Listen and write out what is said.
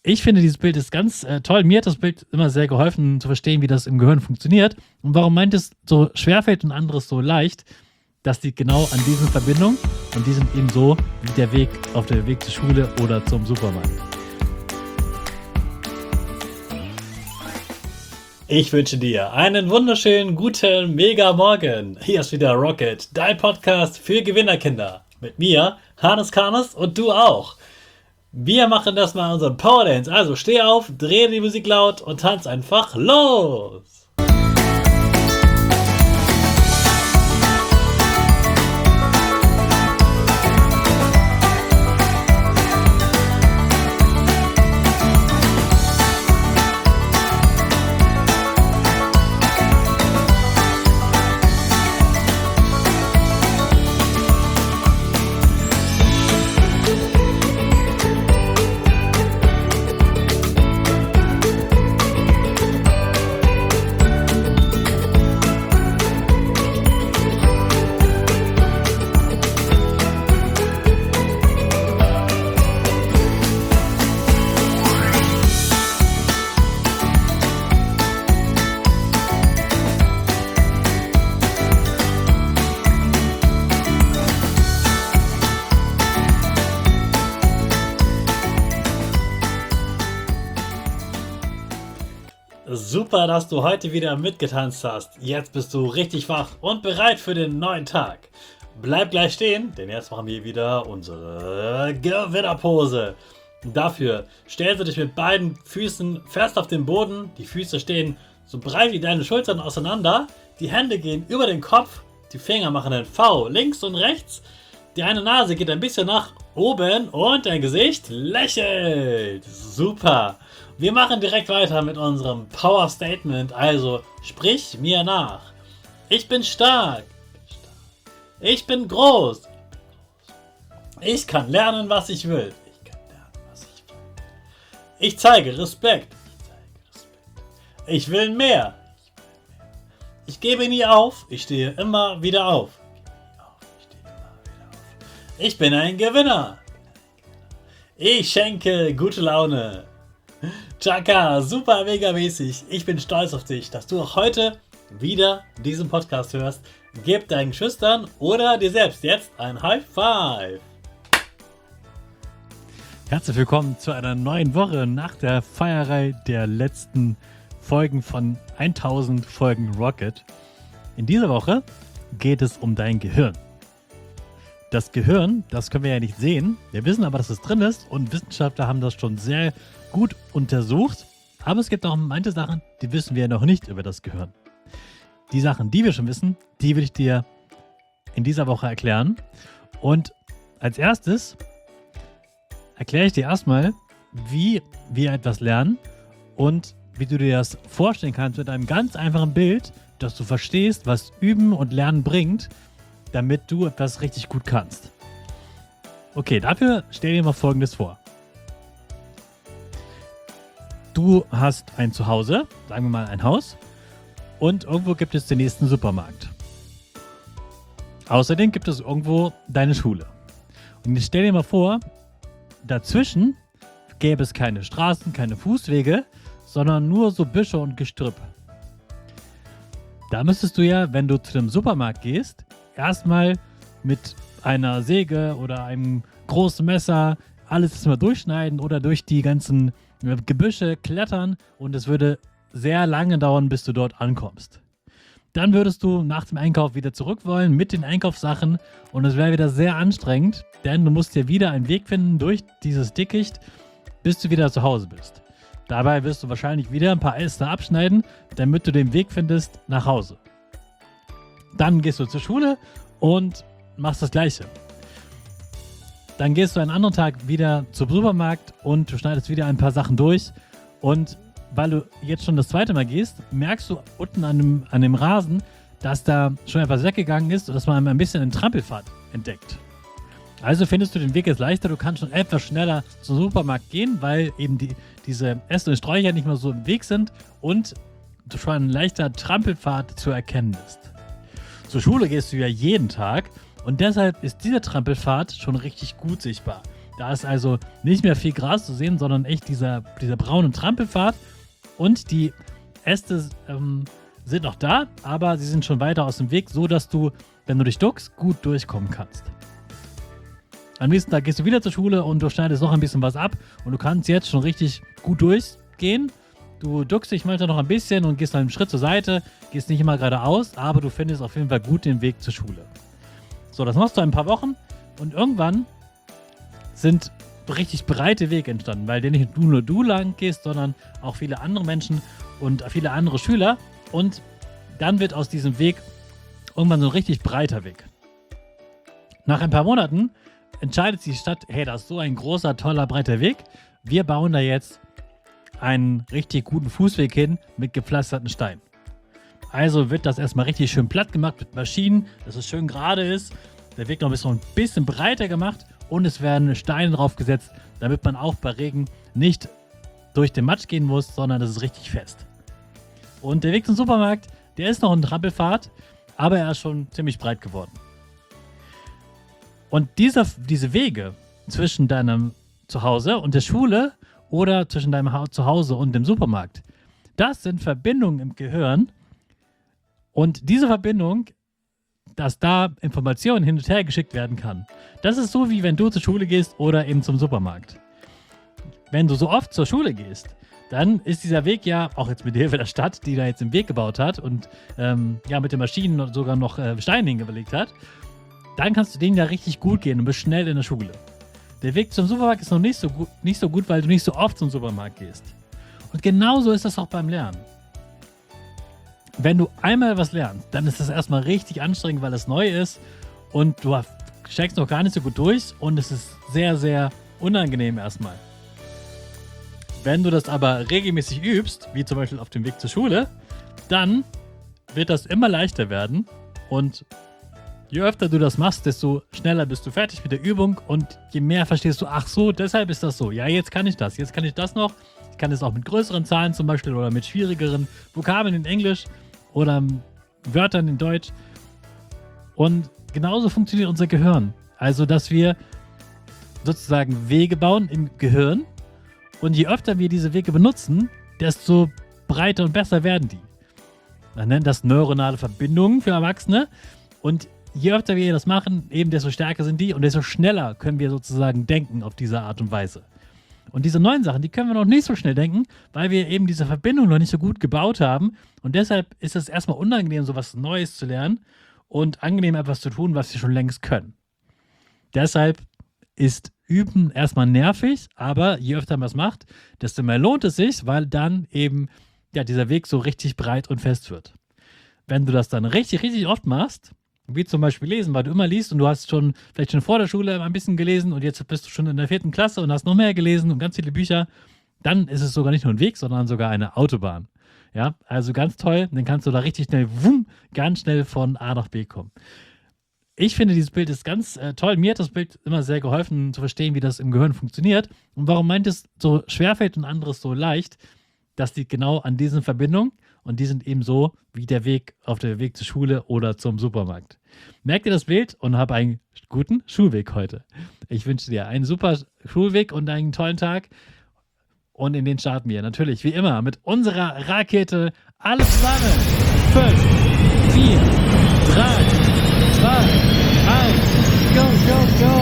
Ich finde, dieses Bild ist ganz toll. Mir hat das Bild immer sehr geholfen, zu verstehen, wie das im Gehirn funktioniert und warum manches so schwerfällt und anderes so leicht. Das liegt genau an diesen Verbindungen und die sind eben so wie der Weg auf der Weg zur Schule oder zum Supermarkt. Ich wünsche dir einen wunderschönen, guten, mega Morgen. Hier ist wieder Rocket, dein Podcast für Gewinnerkinder. Mit mir, Hannes Karnes und du auch. Wir machen das mal unseren Power Dance. Also steh auf, dreh die Musik laut und tanz einfach los. Super, dass du heute wieder mitgetanzt hast. Jetzt bist du richtig wach und bereit für den neuen Tag. Bleib gleich stehen, denn jetzt machen wir wieder unsere Gewinnerpose. Dafür stellst du dich mit beiden Füßen fest auf den Boden. Die Füße stehen so breit wie deine Schultern auseinander. Die Hände gehen über den Kopf. Die Finger machen ein V links und rechts. Die eine Nase geht ein bisschen nach oben und dein Gesicht lächelt. Super. Wir machen direkt weiter mit unserem Power Statement. Also sprich mir nach. Ich bin stark. Ich bin groß. Ich kann lernen, was ich will. Ich zeige Respekt. Ich will mehr. Ich gebe nie auf. Ich stehe immer wieder auf. Ich bin ein Gewinner. Ich schenke gute Laune. Chaka, super mega mäßig. Ich bin stolz auf dich, dass du auch heute wieder diesen Podcast hörst. Gib deinen Geschwistern oder dir selbst jetzt ein High Five. Herzlich willkommen zu einer neuen Woche nach der Feierei der letzten Folgen von 1000 Folgen Rocket. In dieser Woche geht es um dein Gehirn. Das Gehirn, das können wir ja nicht sehen. Wir wissen aber, dass es drin ist und Wissenschaftler haben das schon sehr gut untersucht. Aber es gibt auch manche Sachen, die wissen wir noch nicht über das Gehirn. Die Sachen, die wir schon wissen, die will ich dir in dieser Woche erklären. Und als erstes erkläre ich dir erstmal, wie wir etwas lernen und wie du dir das vorstellen kannst mit einem ganz einfachen Bild, dass du verstehst, was Üben und Lernen bringt, damit du etwas richtig gut kannst. Okay, dafür stell dir mal Folgendes vor. Du hast ein Zuhause, sagen wir mal ein Haus, und irgendwo gibt es den nächsten Supermarkt. Außerdem gibt es irgendwo deine Schule. Und jetzt stell dir mal vor, dazwischen gäbe es keine Straßen, keine Fußwege, sondern nur so Büsche und Gestrüpp. Da müsstest du ja, wenn du zu dem Supermarkt gehst, erstmal mit einer Säge oder einem großen Messer alles erstmal durchschneiden oder durch die ganzen Gebüsche klettern und es würde sehr lange dauern, bis du dort ankommst. Dann würdest du nach dem Einkauf wieder zurück wollen mit den Einkaufssachen und es wäre wieder sehr anstrengend, denn du musst dir wieder einen Weg finden durch dieses Dickicht, bis du wieder zu Hause bist. Dabei wirst du wahrscheinlich wieder ein paar Äste abschneiden, damit du den Weg findest nach Hause. Dann gehst du zur Schule und machst das Gleiche. Dann gehst du einen anderen Tag wieder zum Supermarkt und du schneidest wieder ein paar Sachen durch. Und weil du jetzt schon das zweite Mal gehst, merkst du unten an dem Rasen, dass da schon etwas weggegangen ist und dass man ein bisschen einen Trampelpfad entdeckt. Also findest du den Weg jetzt leichter, du kannst schon etwas schneller zum Supermarkt gehen, weil eben diese Äste und Sträucher nicht mehr so im Weg sind und du schon ein leichter Trampelpfad zu erkennen bist. Zur Schule gehst du ja jeden Tag und deshalb ist dieser Trampelpfad schon richtig gut sichtbar. Da ist also nicht mehr viel Gras zu sehen, sondern echt dieser braune Trampelpfad. Und die Äste sind noch da, aber sie sind schon weiter aus dem Weg, so dass du, wenn du dich duckst, gut durchkommen kannst. Am nächsten Tag gehst du wieder zur Schule und du schneidest noch ein bisschen was ab und du kannst jetzt schon richtig gut durchgehen. Du duckst dich manchmal noch ein bisschen und gehst einen Schritt zur Seite, gehst nicht immer geradeaus, aber du findest auf jeden Fall gut den Weg zur Schule. So, das machst du ein paar Wochen und irgendwann sind richtig breite Wege entstanden, weil der nicht nur du lang gehst, sondern auch viele andere Menschen und viele andere Schüler. Und dann wird aus diesem Weg irgendwann so ein richtig breiter Weg. Nach ein paar Monaten entscheidet die Stadt, hey, das ist so ein großer, toller, breiter Weg. Wir bauen da jetzt einen richtig guten Fußweg hin mit gepflasterten Steinen. Also wird das erstmal richtig schön platt gemacht mit Maschinen, dass es schön gerade ist. Der Weg noch ein bisschen breiter gemacht und es werden Steine drauf gesetzt, damit man auch bei Regen nicht durch den Matsch gehen muss, sondern das ist richtig fest. Und der Weg zum Supermarkt, der ist noch ein Trampelpfad, aber er ist schon ziemlich breit geworden. Und diese Wege zwischen deinem Zuhause und der Schule oder zwischen deinem Zuhause und dem Supermarkt, das sind Verbindungen im Gehirn. Und diese Verbindung, dass da Informationen hin und her geschickt werden kann, das ist so, wie wenn du zur Schule gehst oder eben zum Supermarkt. Wenn du so oft zur Schule gehst, dann ist dieser Weg ja, auch jetzt mit der Hilfe der Stadt, die da jetzt den Weg gebaut hat und mit den Maschinen sogar noch Steine hingelegt hat, dann kannst du den ja richtig gut gehen und bist schnell in der Schule. Der Weg zum Supermarkt ist noch nicht so gut, weil du nicht so oft zum Supermarkt gehst. Und genauso ist das auch beim Lernen. Wenn du einmal was lernst, dann ist das erstmal richtig anstrengend, weil es neu ist und du steigst noch gar nicht so gut durch und es ist sehr, sehr unangenehm erstmal. Wenn du das aber regelmäßig übst, wie zum Beispiel auf dem Weg zur Schule, dann wird das immer leichter werden und je öfter du das machst, desto schneller bist du fertig mit der Übung und je mehr verstehst du, ach so, deshalb ist das so. Ja, jetzt kann ich das noch. Ich kann es auch mit größeren Zahlen zum Beispiel oder mit schwierigeren Vokabeln in Englisch oder Wörtern in Deutsch. Und genauso funktioniert unser Gehirn. Also, dass wir sozusagen Wege bauen im Gehirn und je öfter wir diese Wege benutzen, desto breiter und besser werden die. Man nennt das neuronale Verbindungen für Erwachsene und je öfter wir das machen, eben desto stärker sind die und desto schneller können wir sozusagen denken auf diese Art und Weise. Und diese neuen Sachen, die können wir noch nicht so schnell denken, weil wir eben diese Verbindung noch nicht so gut gebaut haben. Und deshalb ist es erstmal unangenehm, so was Neues zu lernen und angenehm etwas zu tun, was wir schon längst können. Deshalb ist Üben erstmal nervig, aber je öfter man es macht, desto mehr lohnt es sich, weil dann eben dieser Weg so richtig breit und fest wird. Wenn du das dann richtig, richtig oft machst, wie zum Beispiel lesen, weil du immer liest und du hast vielleicht schon vor der Schule ein bisschen gelesen und jetzt bist du schon in der 4. Klasse und hast noch mehr gelesen und ganz viele Bücher, dann ist es sogar nicht nur ein Weg, sondern sogar eine Autobahn. Ja, also ganz toll, dann kannst du da richtig schnell, ganz schnell von A nach B kommen. Ich finde, dieses Bild ist ganz toll. Mir hat das Bild immer sehr geholfen, zu verstehen, wie das im Gehirn funktioniert und warum manches so schwerfällt und anderes so leicht. Das liegt genau an diesen Verbindungen. Und die sind eben so wie der Weg auf der Weg zur Schule oder zum Supermarkt. Merk dir das Bild und hab einen guten Schulweg heute. Ich wünsche dir einen super Schulweg und einen tollen Tag. Und in den starten wir natürlich wie immer mit unserer Rakete. Alles zusammen. 5, 4, 3, 2, 1. Go, go, go.